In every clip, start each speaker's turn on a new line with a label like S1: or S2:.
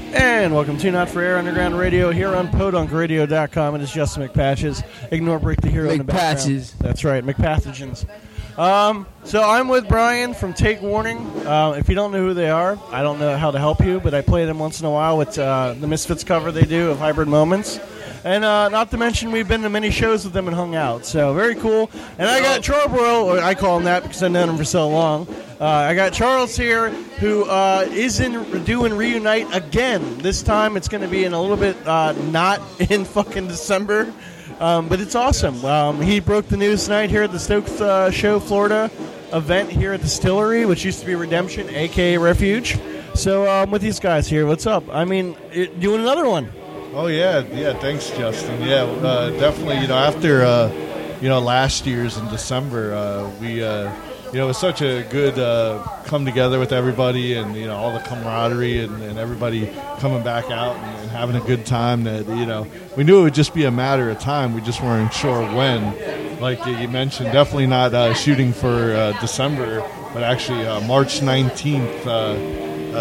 S1: And welcome to Not For Air Underground Radio here on podunkradio.com. It is Justin McPatches. Ignore Break the Hero in the background.
S2: McPatches.
S1: That's right, McPathogens. So I'm with Brian from Take Warning. If you don't know who they are, I don't know how to help you, but I play them once in a while with the Misfits cover they do of Hybrid Moments. And not to mention, we've been to many shows with them and hung out. So very cool. And I got Charborough, or I call him that because I've known him for so long. I got Charles here, who is doing Reunite again. This time it's going to be in a little bit not in fucking December. But it's awesome. He broke the news tonight here at the Stokes Show Florida event here at the Distillery, which used to be Redemption, a.k.a. Refuge. So I'm with these guys here. What's up? I mean, doing another one.
S3: Oh, yeah, thanks, Justin. Yeah, definitely, after, last year's in December, we, it was such a good come together with everybody and, all the camaraderie and everybody coming back out and having a good time that, we knew it would just be a matter of time. We just weren't sure when. Like you mentioned, definitely not shooting for December, but actually March 19th,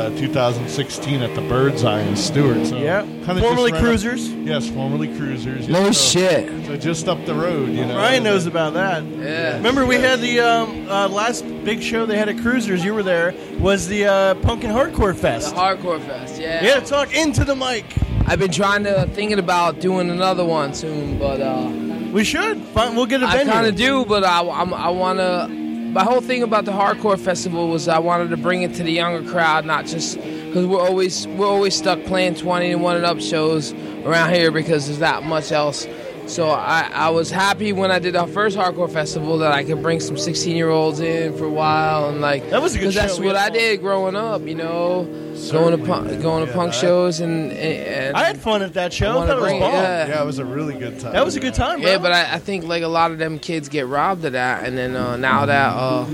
S3: 2016 at the Bird's Eye in Stewart. So
S1: yeah, formerly Cruisers.
S3: Yes, formerly Cruisers.
S2: No shit.
S3: So just up the road,
S1: Ryan knows about that.
S2: Yeah.
S1: Remember we had the last big show they had at Cruisers, you were there, was the Punk and Hardcore Fest.
S2: The Hardcore Fest, yeah.
S1: Yeah, talk into the mic.
S2: I've been thinking about doing another one soon, but
S1: we should. We'll get a venue.
S2: I kind of do, but I want to. My whole thing about the Hardcore Festival was I wanted to bring it to the younger crowd, not just because we're always stuck playing 21 and up shows around here because there's that much else. So I was happy when I did our first Hardcore Festival that I could bring some 16-year-olds in for a while and
S1: that was a good show.
S2: That's what I did growing up, going to punk shows and
S1: I had fun at that show. That was fun.
S3: Yeah, it was a really good time.
S1: That was a good time, bro.
S2: Yeah, but I think like a lot of them kids get robbed of that, and then now that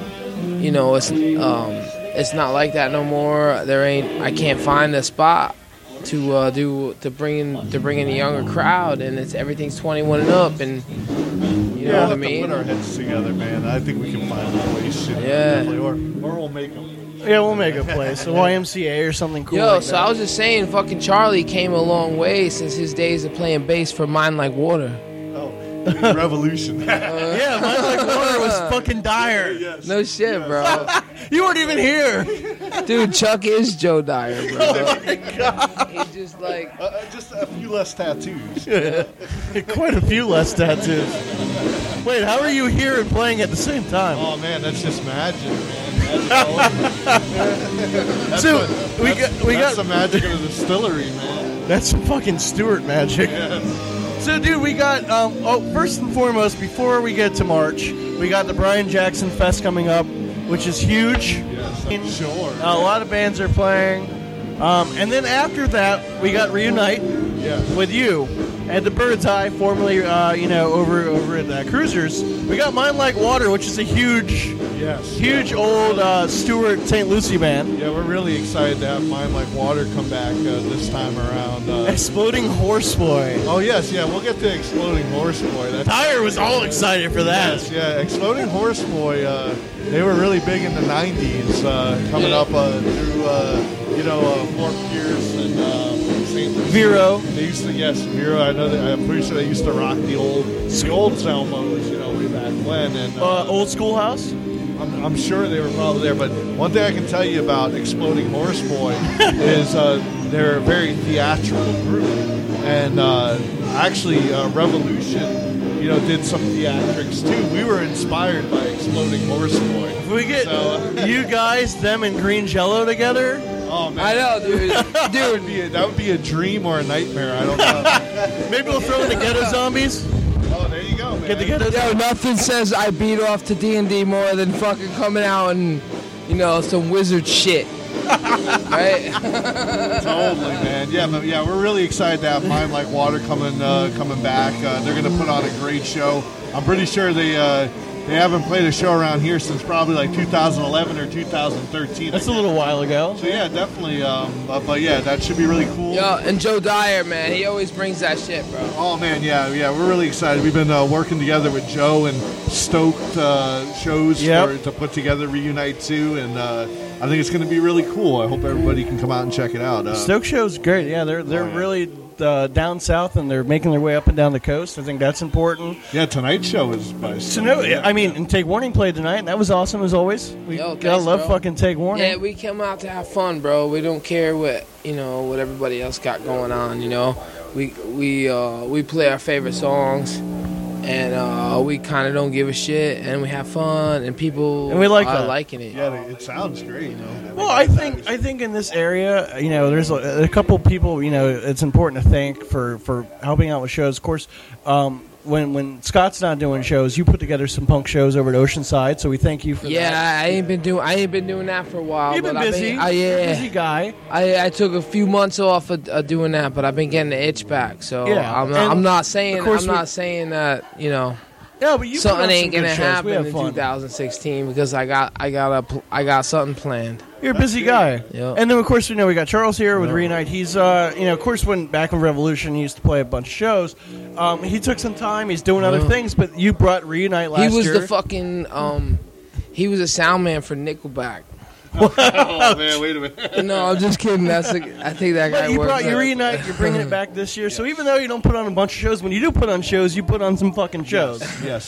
S2: it's not like that no more. I can't find a spot to bring in the younger crowd, and everything's 21 and up, and you know what I mean.
S3: Put our heads together, man. I think we can find a place. Or we'll make them.
S1: Yeah, we'll make a place, a YMCA or something cool.
S2: Like that. I was just saying, fucking Charlie came a long way since his days of playing bass for Mind Like Water.
S3: Revolution.
S1: Yeah, Mind Like Water was fucking dire.
S3: Yes.
S2: No shit, bro.
S1: You weren't even here.
S2: Dude, Chuck is Joe Dyer, bro.
S1: Oh my God.
S2: He's just like...
S3: just a few less tattoos.
S1: Yeah. Quite a few less tattoos. Wait, how are you here and playing at the same time?
S3: Oh, man, that's just magic, man. That's the magic of the distillery, man.
S1: That's some fucking Stewart magic.
S3: Yes.
S1: So, dude, we got, first and foremost, before we get to March, we got the Brian Jackson Fest coming up, which is huge.
S3: Yes, I'm sure.
S1: A lot of bands are playing. And then after that, we got Reunite with you at the Bird's Eye, formerly, over at Cruisers. We got Mind Like Water, which is a huge old Stewart St. Lucie band.
S3: Yeah, we're really excited to have Mind Like Water come back this time around.
S1: Exploding Horseboy.
S3: Oh, yes, we'll get to Exploding Horseboy.
S1: Tyre was all excited for that.
S3: Yes, yeah, Exploding Horseboy, they were really big in the 90s, coming up through, Fort Pierce and St. Lucie.
S1: Vero.
S3: They used to, Vero. I'm pretty sure they used to rock the old Zelmos, way back when. And
S1: Old Schoolhouse?
S3: I'm sure they were probably there, but one thing I can tell you about Exploding Horseboy is they're a very theatrical group, and actually Revolution, did some theatrics too. We were inspired by Exploding Horseboy.
S1: If we get you guys, them, and Green Jello together.
S3: Oh man,
S2: I know, dude.
S3: That would be a dream or a nightmare. I don't know.
S1: Maybe we'll throw in the Ghetto Zombies.
S3: Oh, there you go, man.
S1: Get the Ghetto Zombies.
S2: Yo, nothing says I beat off to D&D more than fucking coming out and, some wizard shit. Right?
S3: Totally, man. Yeah, we're really excited to have Mind Like Water coming back. They're going to put on a great show. I'm pretty sure they haven't played a show around here since probably like 2011 or 2013.
S1: That's a little while ago.
S3: So yeah, definitely. But yeah, that should be really cool.
S2: Yeah, and Joe Dyer, man, he always brings that shit, bro.
S3: Oh man, yeah, we're really excited. We've been working together with Joe and Stoked shows to put together Reunite 2, and I think it's going to be really cool. I hope everybody can come out and check it out.
S1: Stoke Show's great. Yeah, they're really down south, and they're making their way up and down the coast. I think that's important.
S3: Yeah, tonight's show is by
S1: and Take Warning played tonight, and that was awesome as always. We gotta love fucking Take Warning.
S2: Yeah, we come out to have fun, bro. We don't care what everybody else got going on. We play our favorite songs, and we kind of don't give a shit, and we have fun, and people
S1: and we like
S2: are
S1: that.
S2: liking it.
S3: Yeah, it sounds great.
S1: Well, I think in this area, there's a couple people, it's important to thank for helping out with shows. Of course, when Scott's not doing shows, you put together some punk shows over at Oceanside, so we thank you for that.
S2: Yeah, I ain't been doing that for a while.
S1: You've been busy. You're a busy guy.
S2: I took a few months off of doing that, but I've been getting the itch back. So
S1: yeah,
S2: I'm not saying that
S1: Yeah, but you
S2: something ain't gonna happen in 2016 because I got something planned.
S1: You're a busy guy.
S2: Yep.
S1: And then, of course, we got Charles here with Reunite. He's, of course, back in Revolution, he used to play a bunch of shows. He took some time. He's doing other things, but you brought Reunite last year.
S2: He was the fucking, he was a sound man for Nickelback.
S3: Oh, man, wait a minute.
S2: No, I'm just kidding. I think that guy
S1: you
S2: works.
S1: brought your Reunite. You're bringing it back this year. So even though you don't put on a bunch of shows, when you do put on shows, you put on some fucking shows.
S3: Yes.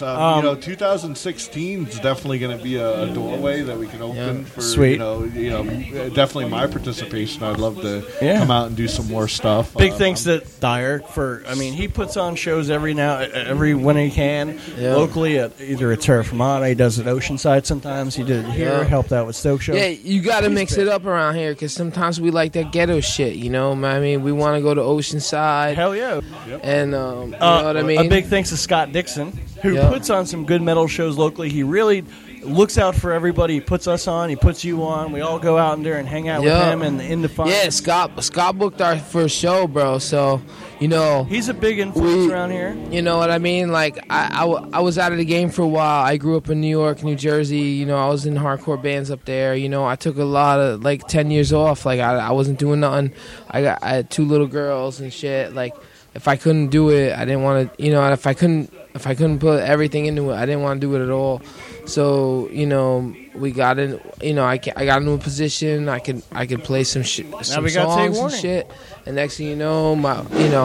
S3: 2016 is definitely going to be a doorway that we can open for.
S1: Sweet.
S3: Definitely my participation. I'd love to come out and do some more stuff.
S1: Big thanks to Dyer he puts on shows every when he can locally at either at Terra Firmata. He does it at Oceanside sometimes. He did it here. Helped out with Stoke Show.
S2: Yeah, you got to mix it up around here because sometimes we like that ghetto shit, we want to go to Oceanside.
S1: Hell yeah.
S2: And, you know what I mean?
S1: A big thanks to Scott Dixon, who puts on some good metal shows locally. He really looks out for everybody. He puts us on. He puts you on. We all go out in there and hang out with him and in the fun.
S2: Yeah, Scott booked our first show, bro. So,
S1: he's a big influence around here.
S2: You know what I mean? Like, I was out of the game for a while. I grew up in New York, New Jersey. I was in hardcore bands up there. I took a lot of, 10 years off. Like, I wasn't doing nothing. I had 2 little girls and shit. Like, if I couldn't do it, I didn't want to, if I couldn't put everything into it, I didn't want to do it at all. So, we got in, I got into a position. I could play some songs and shit. And next thing you know, my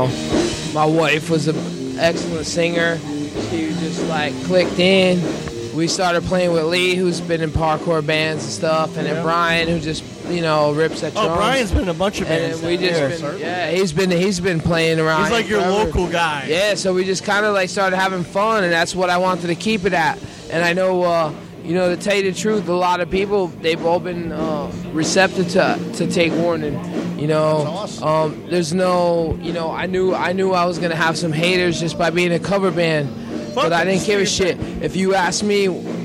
S2: wife was an excellent singer. She just clicked in. We started playing with Lee, who's been in parkour bands and stuff, and then Brian, who just rips at drums.
S1: Oh, Brian's been in a bunch of bands.
S2: And we he's been playing around.
S1: He's like your local guy.
S2: Yeah, so we just kind of started having fun, and that's what I wanted to keep it at. And I know, to tell you the truth, a lot of people, they've all been receptive to Take Warning.
S3: That's awesome.
S2: There's no, I knew I was gonna have some haters just by being a cover band. But I didn't give a shit. If you asked me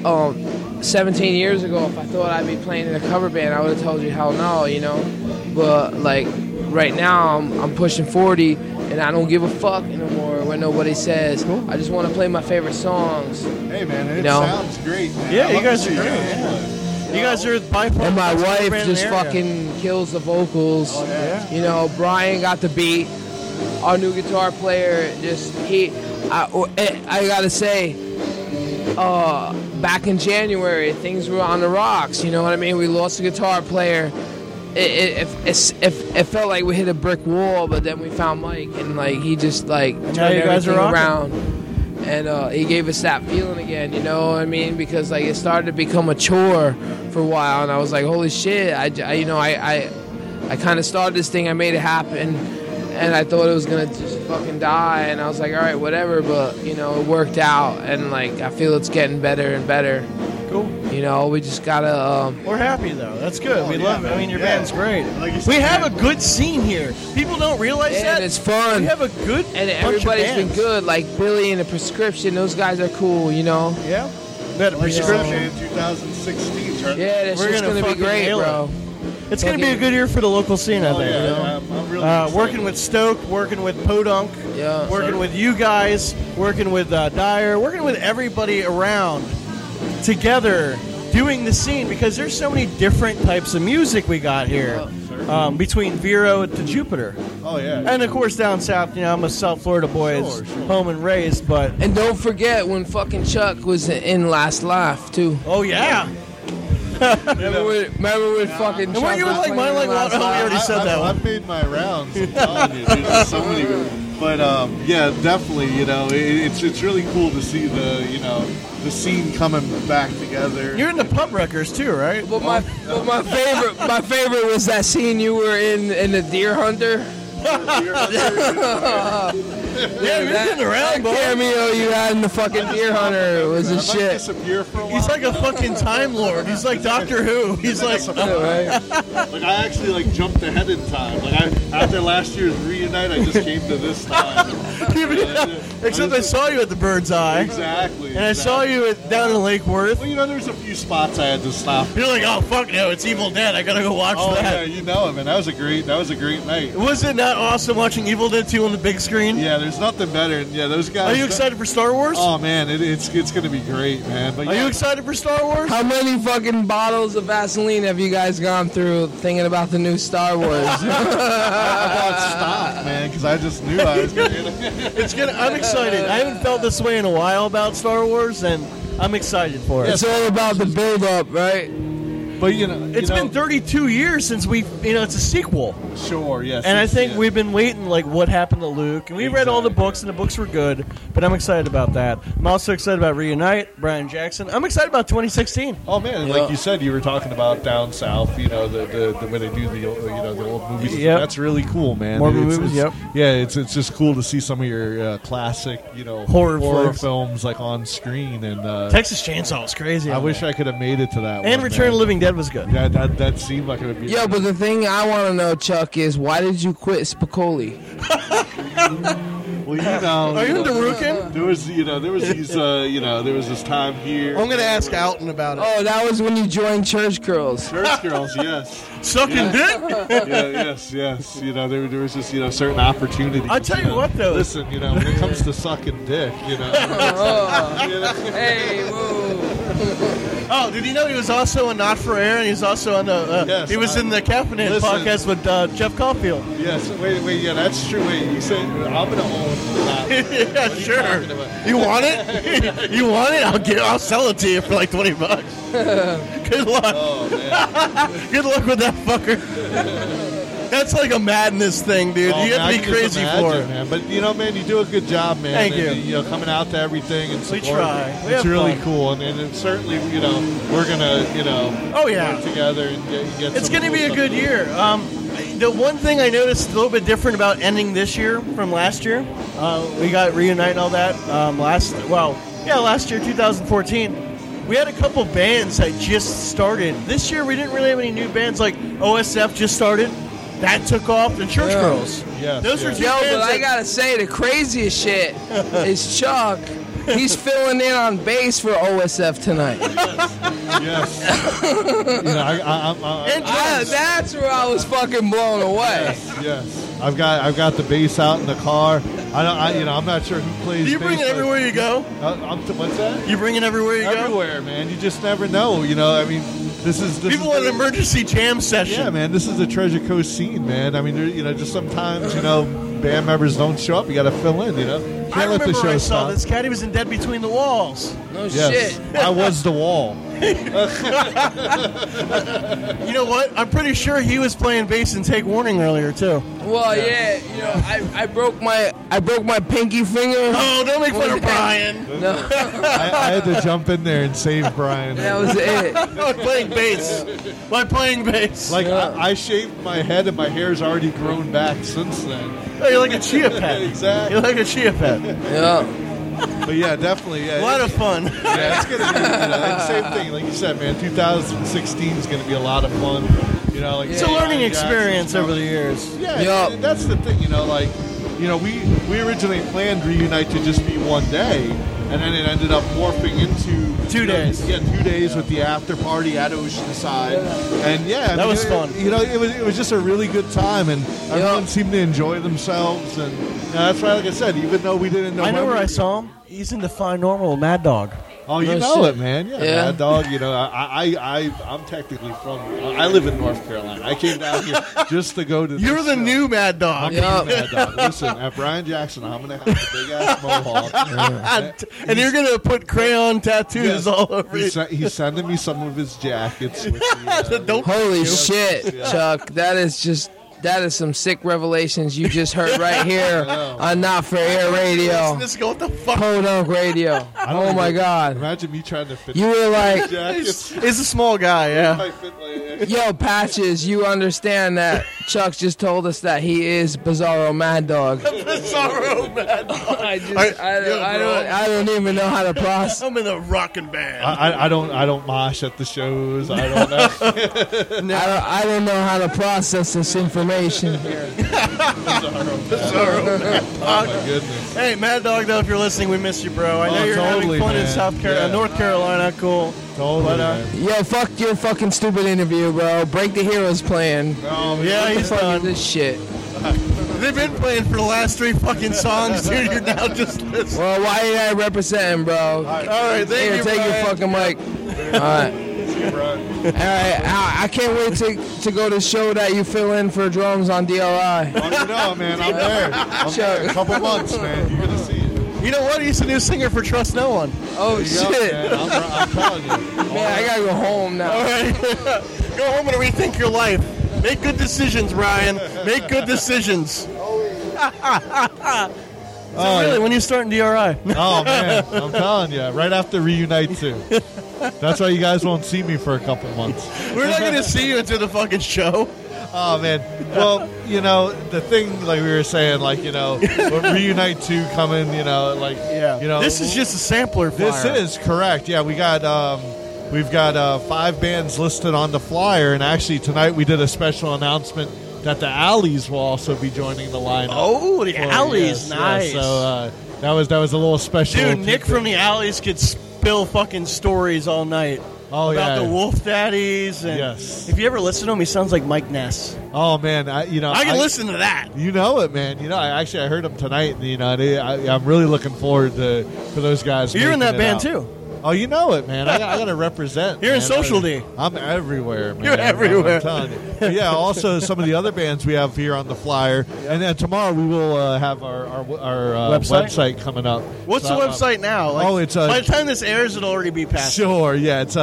S2: 17 years ago if I thought I'd be playing in a cover band, I would have told you hell no, But right now I'm pushing 40 and I don't give a fuck anymore what nobody says. Cool. I just want to play my favorite songs.
S3: Hey man, it sounds great, man.
S1: Yeah, you guys are great. Yeah. You guys are by far.
S2: And my wife just fucking kills the vocals.
S3: Oh, yeah.
S2: Brian got the beat. Our new guitar player I gotta say, back in January, things were on the rocks. You know what I mean? We lost a guitar player. It felt like we hit a brick wall, but then we found Mike, and he just turned everything around, and he gave us that feeling again. You know what I mean? Because it started to become a chore for a while, and I was like, holy shit! I kind of started this thing. I made it happen. And I thought it was going to just fucking die. And I was like, all right, whatever. But, it worked out. And, I feel it's getting better and better.
S1: Cool.
S2: We just got to...
S1: We're happy, though. That's good. We love it. I mean, your band's great. We have a good scene here. People don't realize that.
S2: And it's fun.
S1: We have a good
S2: And everybody's been good. Like Billy and the Prescription. Those guys are cool,
S1: Yeah. We had a Prescription
S3: in 2016.
S2: Yeah, that's just going to be great, bro.
S1: It's going to be a good year for the local scene, I think.
S3: I'm really
S1: working with Stoke, working with Podunk, working with you guys, working with Dyer, working with everybody around together doing the scene because there's so many different types of music we got here between Vero to Jupiter.
S3: Oh, yeah.
S1: And, of course, down south, I'm a South Florida boy, home and raised, but...
S2: And don't forget when fucking Chuck was in Last Laugh, too.
S1: Oh, yeah.
S2: Remember when fucking
S1: And what you were
S2: Trump was
S1: like, mine
S2: playing
S1: like,
S2: last
S1: oh, we
S2: night?
S1: already said that one.
S3: I've made my rounds. I'm telling you, dude, there's so many. But yeah, definitely, it's really cool to see the scene coming back together.
S1: You're into pub records too, right?
S2: But my favorite was that scene you were in the Deer Hunter.
S1: Yeah, you're getting around,
S2: That
S1: boy.
S2: cameo you had in the fucking Deer Hunter was
S3: I
S2: a
S3: might
S2: shit.
S3: disappear for a while.
S1: He's like a fucking Time Lord. He's like Doctor Who. He's like,
S3: Like I actually jumped ahead in time. After last year's reunite, I just came to this time.
S1: except I saw you at the Bird's Eye.
S3: Exactly.
S1: And I saw you down in Lake Worth.
S3: Well, there's a few spots I had to stop.
S1: You're like, oh fuck no, it's Evil Dead. I gotta go watch
S3: Oh yeah,
S1: that.
S3: you know it, man. That was a great night.
S1: Was it not awesome watching Evil Dead 2 on the big screen?
S3: Yeah, there's nothing better. Yeah, those guys.
S1: Are you excited for Star Wars?
S3: Oh man, it's gonna be great, man. But
S1: Are
S3: yeah,
S1: you excited for Star Wars?
S2: How many fucking bottles of Vaseline have you guys gone through thinking about the new Star Wars?
S3: I bought stock, man, because I just knew I was gonna get it.
S1: It's gonna. I'm excited. I haven't felt this way in a while about Star Wars, and I'm excited for it.
S2: It's all about the build-up, right?
S3: But
S1: It's been 32 years since it's a sequel.
S3: Sure, yes.
S1: And I think
S3: yeah.
S1: we've been waiting, like, what happened to Luke. And we read all the books, and the books were good. But I'm excited about that. I'm also excited about Reunite, Brian Jackson. I'm excited about 2016.
S3: Oh man, like you said, you were talking about down south. The when they do the old movies.
S1: Yep.
S3: That's really cool, man.
S1: More
S3: It's-
S1: movies,
S3: it's-
S1: yep.
S3: Yeah, it's just cool to see some of your classic,
S1: Horror flicks.
S3: films like on screen. And
S1: Texas Chainsaw was crazy.
S3: I wish I could have made it to that one.
S1: And Return of the Living Dead was good.
S3: Yeah, that seemed like it would be.
S2: Yeah, but the thing I want to know, Chuck, is why did you quit Spicoli?
S3: Well,
S1: Are you into Rukin?
S3: There was there was this time here.
S1: I'm going to ask Alton about it.
S2: Oh, that was when you joined Church Girls.
S3: Church girls, yes.
S1: Sucking dick?
S3: Yes. There was just certain opportunities.
S1: I'll tell you what, though.
S3: Listen, when it comes to sucking dick,
S2: Hey, whoa.
S1: Oh, did you know he was also on Not For Air, and he's also on the.
S3: Yes,
S1: he was in the Caffeinated
S3: listen.
S1: podcast with Jeff Caulfield.
S3: Yes. Wait. Yeah, that's true. Wait, you said I'm gonna own that.
S1: Yeah,
S3: What are you
S1: sure.
S3: talking about?
S1: You want it? You want it? I'll sell it to you for like $20. Good luck.
S3: Oh man.
S1: Good luck with that fucker. That's like a madness thing, dude.
S3: Oh,
S1: you have
S3: man,
S1: to be
S3: I can just
S1: crazy
S3: imagine,
S1: for it.
S3: man. But man, you do a good job, man.
S1: Thank
S3: and,
S1: you.
S3: coming out to everything and
S1: We
S3: supporting.
S1: try. We
S3: It's
S1: have
S3: really
S1: fun.
S3: cool, and certainly we're gonna
S1: Oh, yeah.
S3: work together and get.
S1: It's
S3: some
S1: going to be a
S3: cool
S1: good
S3: stuff.
S1: year. The one thing I noticed a little bit different about ending this year from last year, we got Reunite and all that last year, 2014. We had a couple bands that just started. This year we didn't really have any new bands. Like OSF just started. That took off. The Church Girls.
S3: Yes,
S1: Those are
S3: yes.
S1: two
S2: Yo,
S1: bands
S2: but I
S1: that-
S2: gotta say, the craziest shit is Chuck. He's filling in on bass for OSF tonight.
S3: Yes.
S2: That's where I was fucking blown away.
S3: Yes. I've got the bass out in the car. I'm not sure who plays.
S1: Do you bring
S3: bass,
S1: it everywhere you go?
S3: What's that?
S1: You bring it everywhere you go?
S3: Everywhere, man. You just never know. This is
S1: People want an emergency jam session.
S3: Yeah, man. This is the Treasure Coast scene, man. I mean, just sometimes band members don't show up. You got to fill in. Can't
S1: I
S3: let the
S1: remember
S3: show
S1: I saw
S3: stop.
S1: this cat. He was in Dead Between the Walls.
S2: No
S3: Yes,
S2: shit.
S3: I was the wall.
S1: You know what? I'm pretty sure he was playing bass in Take Warning earlier too.
S2: Well, yeah, I broke my pinky finger.
S1: Oh, don't make fun of Brian.
S2: No,
S3: I had to jump in there and save Brian.
S2: that was it.
S1: By playing bass. By playing bass.
S3: Like I shaved my head and my hair's already grown back since then.
S1: Oh, you're like a chia pet.
S3: Exactly.
S1: You're like a chia pet.
S2: Yeah.
S3: But yeah, definitely.
S1: A
S3: Yeah,
S1: lot of fun.
S3: yeah, it's gonna be and same thing. Like you said, man, 2016 is gonna be a lot of fun. Like
S1: It's a learning experience over the years.
S3: Yeah,
S2: Yup.
S3: and that's the thing. We originally planned Reunite to just be one day, and then it ended up morphing into
S1: 2 days.
S3: Yeah, 2 days with the after party at Oceanside, and
S1: That was fun.
S3: It was just a really good time, and everyone seemed to enjoy themselves, and that's why, like I said, even though we didn't know.
S1: I know
S3: when
S1: where
S3: we-
S1: I saw him. He's in Defy Normal with Mad Dog.
S3: Oh, you
S2: No
S3: know
S2: shit.
S3: it, man. Yeah,
S2: Yeah.
S3: Mad Dog. You know, I'm technically from. I live in North Carolina. I came down here just to go to.
S1: You're
S3: this
S1: the
S3: show.
S1: new Mad Dog.
S3: I'm
S2: Yeah.
S3: the new Mad Dog. Listen, at Brian Jackson, I'm gonna have a big ass mohawk.
S1: And you're going to put crayon tattoos all over you.
S3: He's sending me some of his jackets. With the,
S1: Don't
S2: Holy
S3: Yeah.
S2: shit,
S3: Yeah.
S2: Chuck. That is some sick revelations you just heard right here on Not For Air Radio.
S1: Just go, what the fuck?
S2: Podunk Radio. Oh my God.
S3: Imagine me trying to fit
S2: You were like,
S3: jackets.
S1: He's a small guy, yeah.
S3: I fit like-
S2: yo, Patches, you understand that Chuck just told us that he is Bizarro Mad Dog.
S1: Bizarro Mad Dog.
S2: I don't even know how to process.
S1: I'm in a rockin' band.
S3: I don't mosh at the shows. I don't know.
S2: I don't know how to process this information here.
S1: Bizarro Mad
S3: Oh
S1: Dog.
S3: my goodness.
S1: Hey, Mad Dog, though, if you're listening, we miss you, bro. I know
S3: Oh,
S1: you're
S3: totally,
S1: having fun in
S3: man. Yeah.
S1: North Carolina. Cool.
S3: Totally,
S1: But,
S3: man.
S2: Yo, fuck your fucking stupid interview, bro. Break the Heroes playing.
S3: Oh,
S1: Yeah,
S2: What the
S1: he's
S2: fuck is
S1: done.
S2: this shit?
S1: They've been playing for the last 3 fucking songs, dude. You're now just listening.
S2: Well, why ain't I representing, bro?
S1: All right, thank
S2: Here,
S1: you,
S2: take your
S1: Brian.
S2: fucking mic. All right. All right, I can't wait to go to the show that you fill in for drums on DLI.
S3: Oh, you know, man. I'm there. I'm there. A couple months, man. You're gonna see it.
S1: You know what? He's the new singer for Trust No One.
S2: Oh,
S3: There you go,
S2: shit.
S3: man. I'm telling you.
S2: Man, I gotta go home now.
S1: All right. Go home and rethink your life. Make good decisions, Brian. Make good decisions. So really, when you start in DRI?
S3: Oh man, I'm telling you, right after Reunite 2. That's why you guys won't see me for a couple months.
S1: We're not going to see you until the fucking show.
S3: Oh man, well, you know the thing, like we were saying, like you know, with Reunite 2 coming, you know, like you know,
S1: This is just a sampler flyer.
S3: this is correct. Yeah, we've got 5 bands listed on the flyer, and actually tonight we did a special announcement that the Alleys will also be joining the lineup.
S1: Oh, the
S3: For-
S1: Alleys.
S3: yes,
S1: Nice.
S3: yes. So that was a little special.
S1: Dude, Nick
S3: tidbit.
S1: from the Alleys could spill fucking stories all night.
S3: Oh,
S1: about
S3: yeah.
S1: the Wolf Daddies. And
S3: Yes.
S1: If you ever listen to him, he sounds like Mike Ness.
S3: Oh man, I
S1: can listen to that.
S3: You know it, man. You know, I heard them tonight. And, you know, I'm really looking forward for those guys.
S1: You're in
S3: making
S1: that
S3: it
S1: band
S3: out.
S1: too.
S3: Oh, you know it, man. I got to represent.
S1: You're in
S3: man.
S1: Social D.
S3: I'm everywhere, man.
S1: You're everywhere.
S3: I'm telling you. But yeah, also some of the other bands we have here on the flyer, and then tomorrow we will have our website coming up.
S1: What's
S3: So,
S1: the website now?
S3: oh, it's
S1: by the time this airs, it'll already be past.
S3: Sure, yeah, it's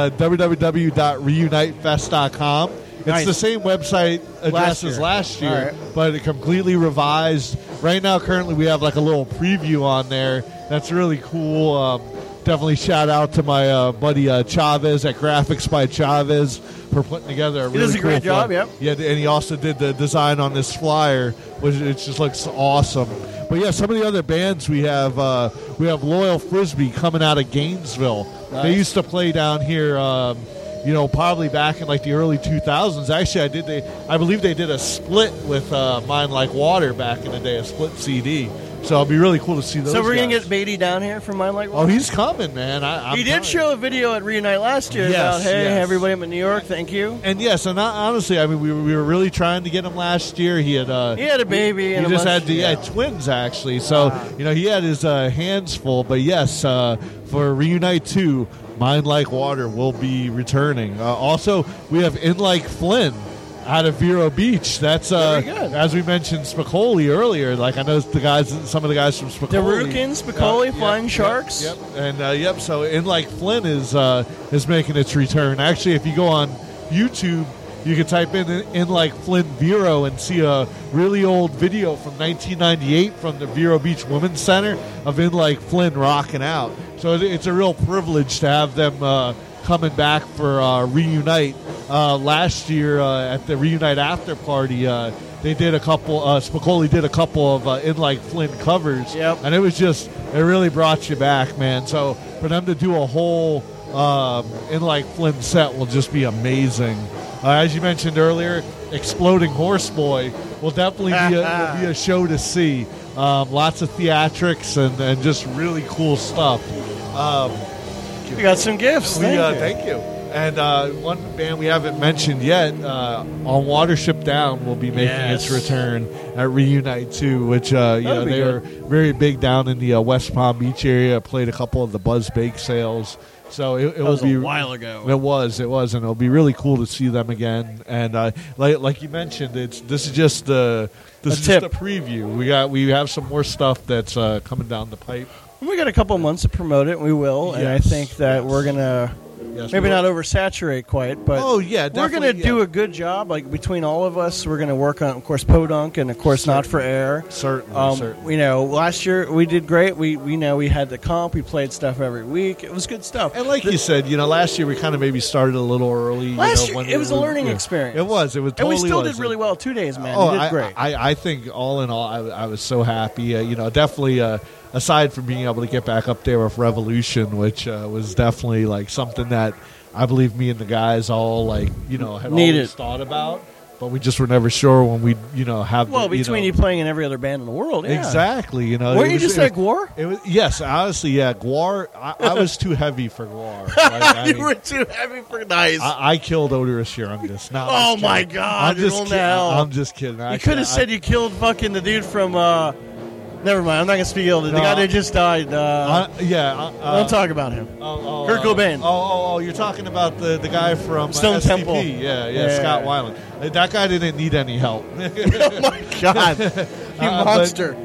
S3: www.reunitefest.com. It's
S1: Nice.
S3: the same website address as last year,
S1: All right.
S3: but it completely revised. Right now, currently, we have like a little preview on there. That's really cool. Definitely shout out to my buddy Chavez at Graphics by Chavez for putting together a really
S1: does a great
S3: cool
S1: job,
S3: flyer. Yeah, and he also did the design on this flyer, which it just looks awesome. But yeah, some of the other bands we have Loyal Frisbee coming out of Gainesville.
S1: Nice.
S3: They used to play down here. Probably back in like the early 2000s. Actually, I believe they did a split with Mind Like Water back in the day, a split CD. So it'll be really cool to see those.
S1: So we're gonna
S3: guys.
S1: get Beatty down here from Mind Like
S3: Oh,
S1: Water?
S3: he's coming, man. I'm
S1: He
S3: telling
S1: did
S3: you.
S1: show a video at Reunite last year
S3: Yes,
S1: about, hey,
S3: yes.
S1: everybody up in New York, thank you.
S3: And yes, and honestly, I mean, we were really trying to get him last year. He had
S1: He had a baby. And
S3: he just
S1: a bunch,
S3: had twins actually. So he had his hands full. But yes, for Reunite 2, Mind Like Water will be returning. Also, we have In Like Flynn out of Vero Beach. That's
S1: Very good.
S3: as we mentioned Spicoli earlier. Like I know some of the guys from Spicoli.
S1: Darukin, Spicoli, Flying Sharks.
S3: Yep. And So In Like Flynn is making its return. Actually, if you go on YouTube, you can type in like Flynn Vero and see a really old video from 1998 from the Vero Beach Women's Center of In Like Flynn rocking out. So it's a real privilege to have them coming back for Reunite. Last year at the Reunite after party, they did a couple. Spicoli did a couple of In Like Flynn covers,
S1: Yep.
S3: and it really brought you back, man. So for them to do a whole In Like Flynn set will just be amazing. As you mentioned earlier, Exploding Horseboy will definitely be a show to see. Lots of theatrics and just really cool stuff.
S1: We got some gifts. Thank you.
S3: Thank you. And one band we haven't mentioned yet, On Watership Down, will be making its return at Reunite 2, which they were very big down in the West Palm Beach area. Played a couple of the Buzz Bake sales. So it
S1: was
S3: will be
S1: a while ago.
S3: It was, and it'll be really cool to see them again. And like you mentioned, this is just the preview. We have some more stuff that's coming down the pipe.
S1: We got a couple months to promote it. We will, and I think that we're gonna. Maybe not oversaturate quite, but we're going to do a good job. Like between all of us, we're going to work on, of course, Podunk and of course Not for Air.
S3: Certainly.
S1: Last year we did great. We had the comp. We played stuff every week. It was good stuff.
S3: And like you said, last year we kind of maybe started a little early.
S1: Last year it was a learning experience.
S3: It was. Totally.
S1: And we still did really well. 2 days, man.
S3: Oh,
S1: we did great.
S3: I think all in all, I was so happy. Definitely. Aside from being able to get back up there with Revolution, which was definitely like something that I believe me and the guys all had always thought about, but we just were never sure when we have.
S1: Well, between you playing in every other band in the world,
S3: exactly.
S1: Weren't you just like Gwar?
S3: Yes, honestly, yeah. Gwar, I was too heavy for Gwar.
S1: You were too heavy for Nice.
S3: I killed Odorous Urungus. No,
S1: oh my God!
S3: I'm just kidding.
S1: You could have said you killed fucking the dude from. Never mind. I'm not going to speak ill. The guy that just died. Don't talk about him. Kurt Cobain.
S3: You're talking about the guy from
S1: Stone
S3: STP.
S1: Temple.
S3: Yeah, Scott Weiland. That guy didn't need any help.
S1: Oh my God, you monster!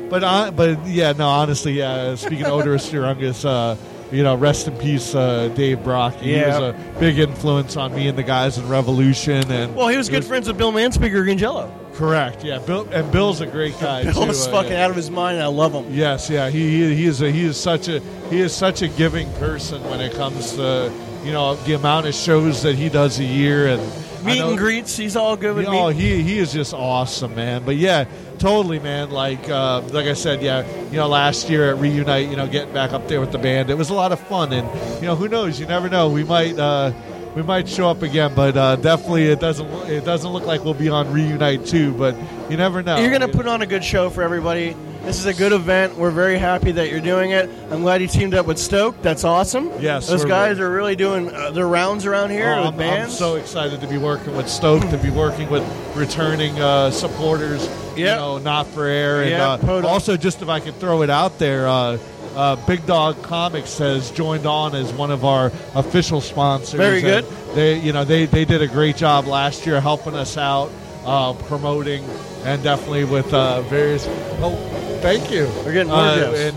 S3: Honestly, speaking of Odorous Urungus, rest in peace, Dave Brock. He was a big influence on me and the guys in Revolution. And
S1: he was good friends with Bill Manspeaker and Jello.
S3: Correct. Yeah, Bill's a great guy.
S1: Bill's fucking out of his mind, and I love him.
S3: Yes, yeah, he is such a giving person when it comes to the amount of shows that he does a year and
S1: meet and greets. He's all good with me.
S3: Oh, he is just awesome, man. But yeah, totally, man. Like I said, last year at Reunite, getting back up there with the band, it was a lot of fun. And who knows? You never know. We might show up again, but definitely it doesn't look like we'll be on Reunite too. But you never know.
S1: You're going to put on a good show for everybody. This is a good event. We're very happy that you're doing it. I'm glad you teamed up with Stoke. That's awesome.
S3: Yes,
S1: those guys are really doing their rounds around here with bands.
S3: I'm so excited to be working with Stoke, to be working with returning supporters. Not for Air, and also just if I could throw it out there. Big Dog Comics has joined on as one of our official sponsors.
S1: Very good.
S3: They did a great job last year helping us out, promoting, and definitely with various. Oh, thank you.
S1: We're getting more gifts.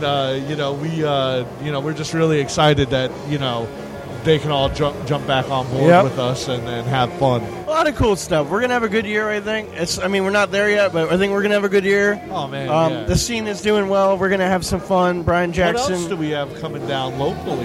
S3: And we're just really excited that they can all jump back on board with us and have fun.
S1: A lot of cool stuff. We're gonna have a good year, I think. We're not there yet, but I think we're gonna have a good year.
S3: Oh man,
S1: the scene is doing well. We're gonna have some fun. Brian Jackson.
S3: What else do we have coming down locally?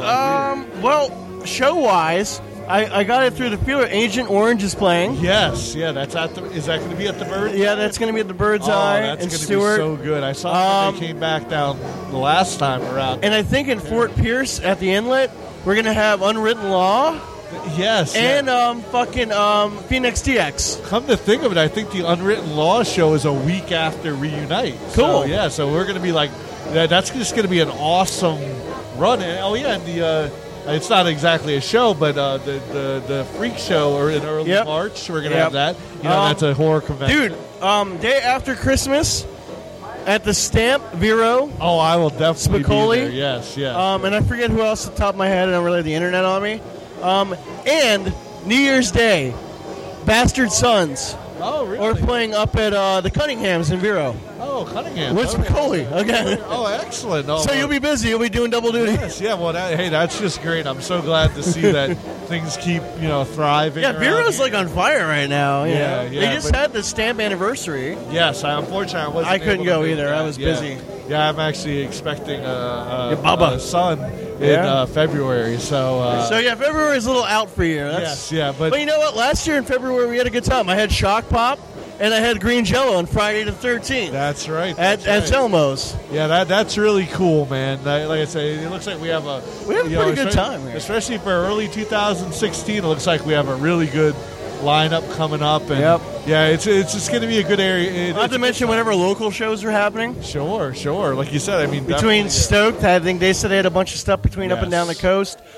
S1: Show wise, I got it through the feeler. Agent Orange is playing.
S3: Yes, yeah. Is that going to be at the Bird's?
S1: Yeah, that's going to be at the Bird's Eye.
S3: That's
S1: going to be
S3: so good. I saw they came back down the last time around.
S1: And I think in Fort Pierce at the Inlet, we're going to have Unwritten Law.
S3: Yes.
S1: And Phoenix DX.
S3: Come to think of it, I think the Unwritten Law show is a week after Reunite.
S1: Cool.
S3: So we're going to be that's just going to be an awesome run. And it's not exactly a show, but the Freak Show or in early March, we're going to have that. That's a horror convention.
S1: Dude, day after Christmas at the Stamp, Vero.
S3: Oh, I will definitely
S1: Spicoli.
S3: be there. Yes.
S1: And I forget who else at the top of my head. I don't really have the internet on me. And New Year's Day, Bastard Sons.
S3: Oh, really?
S1: We're playing up at the Cunninghams in Vero.
S3: Oh, Cunningham.
S1: With Spicoli again.
S3: Oh, excellent.
S1: So you'll be busy. You'll be doing double duty.
S3: Yes, yeah. Well, that's just great. I'm so glad to see that things keep, thriving.
S1: Yeah, Vero's like on fire right now.
S3: Yeah.
S1: They just had the Stamp anniversary.
S3: Yes, unfortunately I
S1: couldn't go either. I was busy.
S3: Yeah, I'm actually expecting a son in February. So
S1: February's a little out for you. But you know what? Last year in February we had a good time. I had Shock Pop. And I had Green Jello on Friday the 13th.
S3: That's right.
S1: At Elmo's.
S3: Yeah, that's really cool, man. Like I say, it looks like we have a
S1: pretty good time here.
S3: Especially for early 2016. It looks like we have a really good lineup coming up. And it's just going to be a good area.
S1: Not to mention whenever local shows are happening.
S3: Sure. Like you said,
S1: between Stoked, I think they said they had a bunch of stuff between up and down the coast.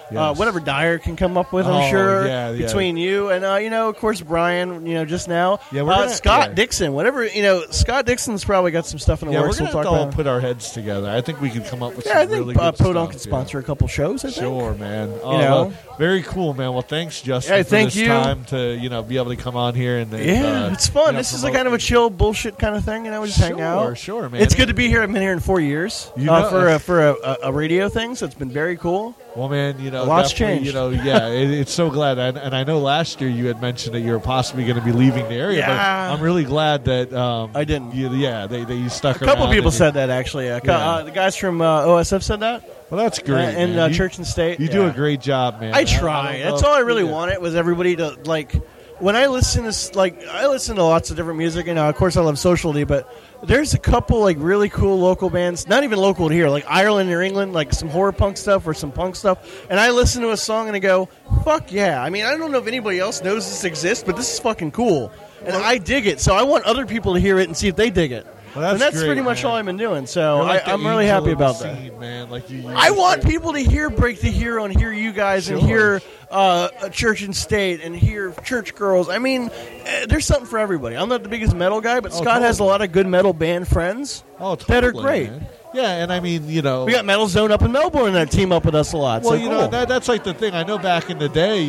S3: Yes.
S1: Whatever Dyer can come up with, I'm
S3: Oh,
S1: sure,
S3: yeah.
S1: between you and, of course, Brian, just now.
S3: Yeah, we're gonna-
S1: Scott Dixon, whatever, Scott Dixon's probably got some stuff in the
S3: Yeah,
S1: works
S3: we're
S1: we'll
S3: going
S1: talk
S3: to all
S1: about.
S3: put our heads together. I think we can come up with
S1: Yeah,
S3: some
S1: I think
S3: really good
S1: Podunk
S3: stuff.
S1: can sponsor a couple shows, I think.
S3: Sure, man.
S1: know?
S3: Very cool, man. Well, thanks, Justin,
S1: Yeah,
S3: for
S1: thank
S3: this
S1: you.
S3: time to be able to come on here and
S1: Yeah, it's fun. This is a
S3: promote-
S1: kind of a chill bullshit kind of thing, we just hang out.
S3: Sure, man.
S1: It's good to be here. I've been here in 4 years for a radio thing, so it's been very cool.
S3: Well, man,
S1: a lot's
S3: definitely,
S1: changed.
S3: It's so glad. And I know last year you had mentioned that you were possibly going to be leaving the area, but
S1: Yeah.
S3: I'm really glad that
S1: I didn't.
S3: You stuck
S1: A
S3: around.
S1: couple people
S3: and
S1: said that, actually.
S3: Yeah.
S1: The guys from OSF said that.
S3: Well, that's great.
S1: And
S3: man.
S1: Church and State.
S3: You do a great job, man.
S1: I try.
S3: don't
S1: That's
S3: know
S1: all I
S3: if-
S1: really
S3: yeah.
S1: wanted was everybody to, when I listen to, I listen to lots of different music, and of course I love Sociality, but there's a couple, really cool local bands, not even local to here, like Ireland or England, some horror punk stuff or some punk stuff, and I listen to a song and I go, fuck yeah. I mean, I don't know if anybody else knows this exists, but this is fucking cool. And I dig it, so I want other people to hear it and see if they dig it.
S3: Well,
S1: and that's
S3: great,
S1: pretty much
S3: man.
S1: all I've been doing, so
S3: You're like the
S1: I'm really
S3: angel
S1: happy
S3: of the
S1: about that.
S3: scene, man.
S1: I want people to hear Break the Hero and hear you guys and hear Church and State and hear Church Girls. I mean, there's something for everybody. I'm not the biggest metal guy, but Scott has a lot of good metal band friends that are great.
S3: Man. Yeah, and I mean,
S1: We got Metal Zone up in Melbourne that team up with us a lot.
S3: Well,
S1: so
S3: you
S1: cool.
S3: know, that's like the thing. I know back in the day,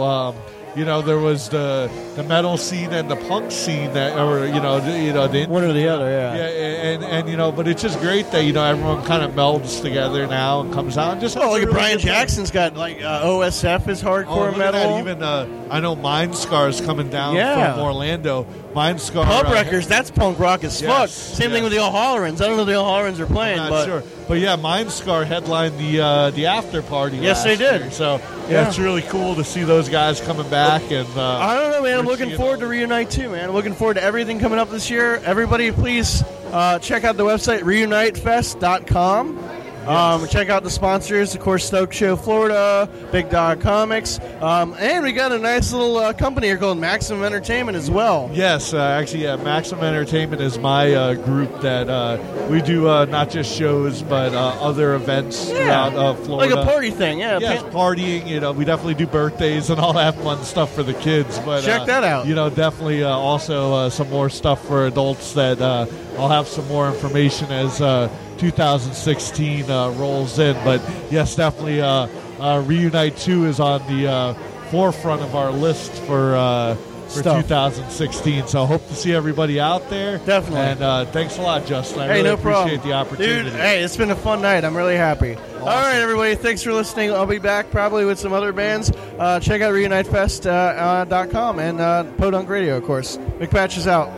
S3: there was the metal scene and the punk scene that, or the
S1: one or the other,
S3: yeah, and but it's just great that everyone kind of melds together now and comes out and just.
S1: Look at
S3: really
S1: Brian
S3: good time.
S1: Jackson's got OSF is hardcore
S3: look at
S1: metal.
S3: that. Even I know Mind Scar's coming down from Orlando. Mind Scar.
S1: Pub Wreckers, that's punk rock as fuck.
S3: Yes,
S1: Same thing with the O'Hallerans. I don't know if the O'Hallerans are playing,
S3: I'm
S1: but
S3: not sure. But yeah, Mind Scar headlined the after party.
S1: Yes,
S3: last
S1: they did.
S3: year. So it's really cool to see those guys coming back. And
S1: I don't know, man. I'm looking
S3: Richie
S1: forward to Reunite too, man. I'm looking forward to everything coming up this year. Everybody, please check out the website reunitefest.com. Check out the sponsors, of course, Stoke Show Florida, Big Dog Comics, and we got a nice little company here called Maximum Entertainment as well.
S3: Yes, actually, Maximum Entertainment is my group that we do not just shows but other events throughout Florida.
S1: Like a party thing, yeah.
S3: Yes, partying. We definitely do birthdays and all that fun stuff for the kids. But
S1: check that out.
S3: Definitely also some more stuff for adults that I'll have some more information as 2016 rolls in. But yes, definitely Reunite 2 is on the forefront of our list for 2016. So hope to see everybody out there.
S1: Definitely.
S3: And thanks a lot, Justin. I really
S1: no
S3: appreciate
S1: problem.
S3: the opportunity.
S1: Dude, hey, it's been a fun night. I'm really happy.
S3: Awesome.
S1: All right, everybody. Thanks for listening. I'll be back probably with some other bands. Check out reunitefest.com and Podunk Radio, of course. McPatch is out.